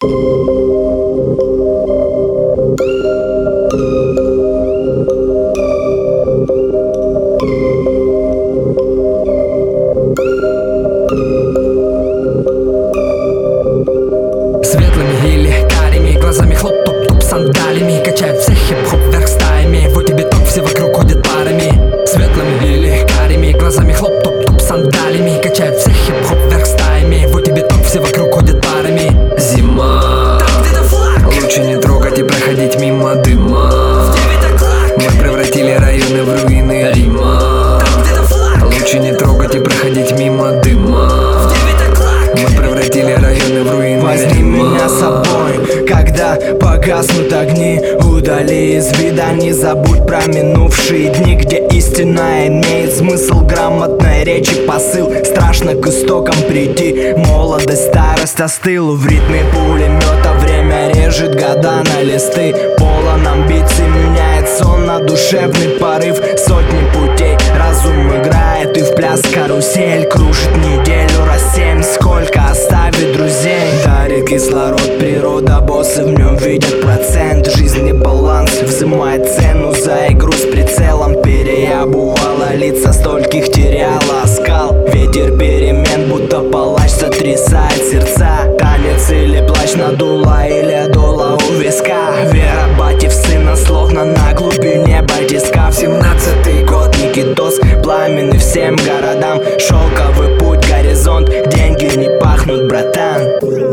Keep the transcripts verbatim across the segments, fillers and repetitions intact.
Светлыми или карими глазами хлоп-топ-топ сандалями качают всех хип-хоп вверх стаями. Вот тебе топ, все вокруг ходят парами. Светлыми или карими глазами хлоп-топ-топ сандалями качают всех хип-хоп вверх стаями. Вот тебе топ, все вокруг ходят парами. Зима, там где-то флаг. Лучше не трогать и проходить мимо дыма. В девять о'clock. Мы превратили районы в руины Рима. Там где-то флаг. Лучше не трогать и проходить мимо дыма. В девять о'clock. Мы превратили районы в руины Возьми Рима. меня с собой, когда погаснут огни. Удали из вида, не забудь про минувшие дни, где истина имеет смысл, грамотная речь и посыл. Страшно к истокам прийти, молодость, старость остыла. В ритме пулемета время режет года на листы. Полон амбиций, меняет сон на душевный порыв. Сотни путей, разум играет и в пляс карусель. Кружит неделю раз семь, сколько оставит друзей. Дарит кислород природа, боссы в нем видят процент. Жизни баланс, взимает цену за игру с прицелом. Переобувала лица, стольких теряла оскал. Ветер перемен, будто палач сотрясает сердца. Танец или плач надула, или дула у виска. Вера бати в сына, словно на глубине батиска. В семнадцатый год Никитос, пламенный всем городам. Шелковый путь, горизонт, деньги не пахнут, братан.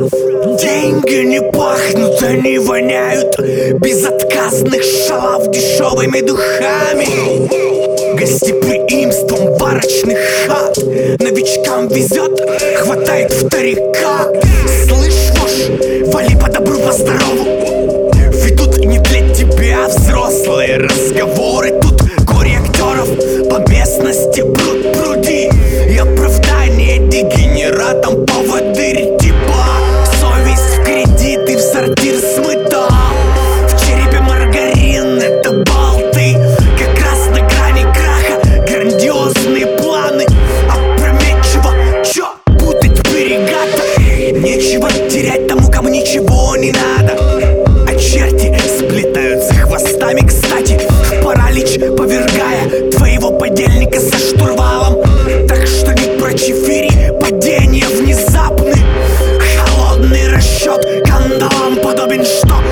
Деньги не пахнут, они воняют безотказных шалав дешевыми духами, гостеприимством барочных хат. Новичкам везет, хватает вторика. Слышь, вошь, вали по добру, по здорову. Ведут не для тебя взрослые разговоры. Тут горе актеров по местности пруд пруди. И оправдание дегенератам поводырь типа. Совесть в кредит и в сортир смыта. В черепе маргарин, это болты. Как раз на грани краха, грандиозные планы. Опрометчиво, чё путать берега-то? Нечего терять тому, кому ничего не надо. А черти сплетаются хвостами, кстати, в паралич повергая твоего подельника со штурвалом. Так что не прочефири, падения внезапны. Холодный расчет кандалам подобен, что